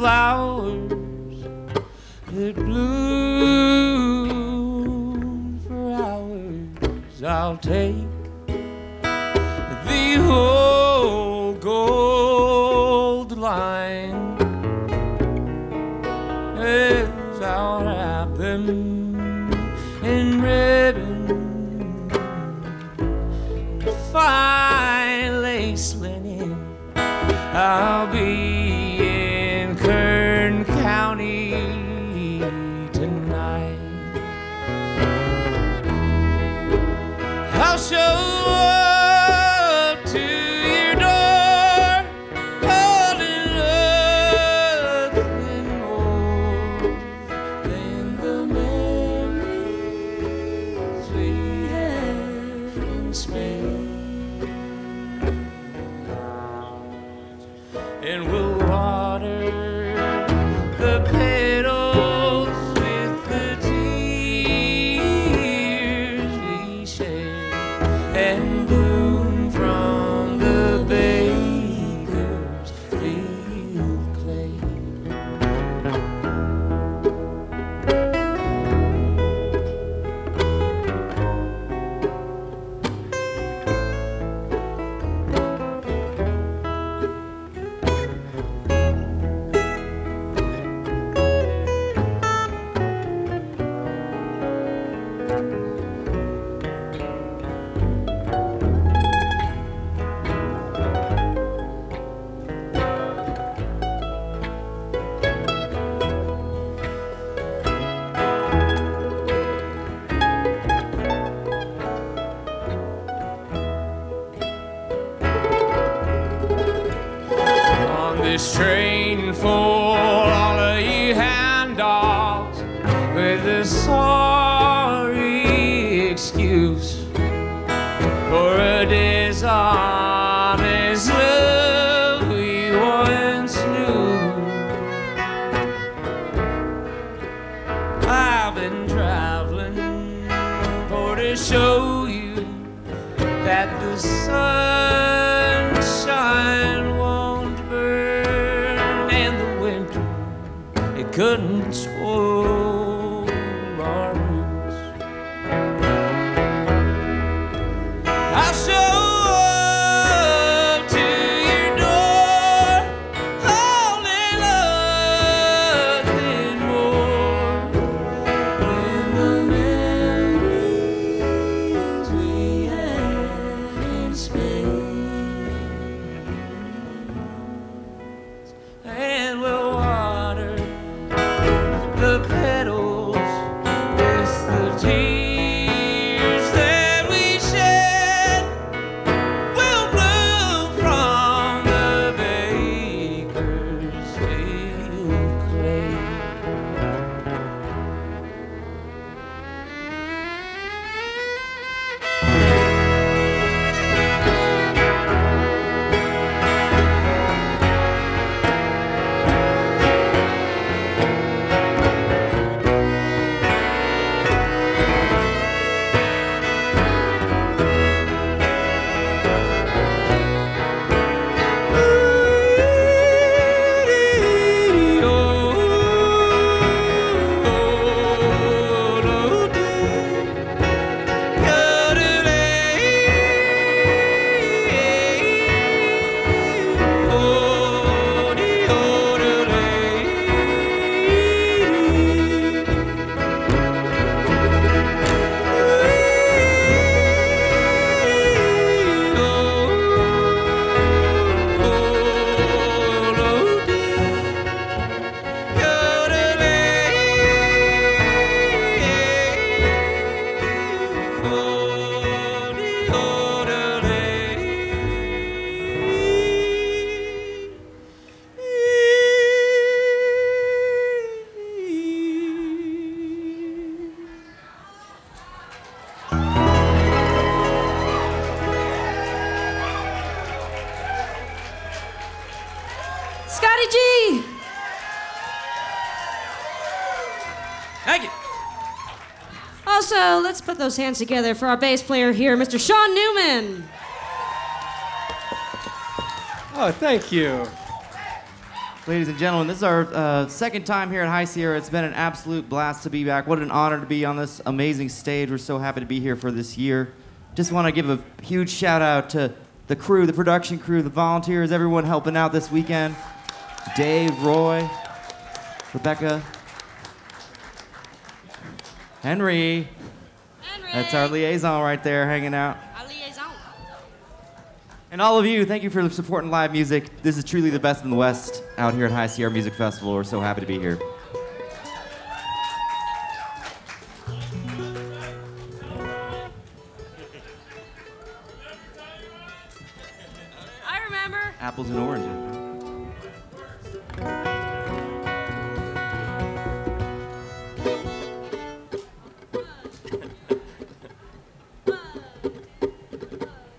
flowers that bloom for hours. I'll take the whole gold line, as I'll wrap them in ribbon, fine lace linen. I'll be in Kern County tonight. I'll show up to your door, holding nothing more than the memories we had in Spain. And we'll water the petals with the tears we shed, and bloom from the baker's field clay. This train for all of you hand dogs with a sorry excuse for a dishonest love we once knew. I've been traveling for to show you that the sunshine won't burn, and the winter, it couldn't spoil our roots. I'll show up to your door, holding nothing more than the memories we had in Spain. And we'll water the petals with the tears that we shed. We'll bloom from the baker's field clay. Scotty G! Thank you. Also, let's put those hands together for our bass player here, Mr. Sean Newman. Oh, thank you. Ladies and gentlemen, this is our second time here at High Sierra. It's been an absolute blast to be back. What an honor to be on this amazing stage. We're so happy to be here for this year. Just want to give a huge shout out to the crew, the production crew, the volunteers, everyone helping out this weekend. Dave, Roy, Rebecca, Henry. That's our liaison right there hanging out. Our liaison. And all of you, thank you for supporting live music. This is truly the best in the West out here at High Sierra Music Festival. We're so happy to be here.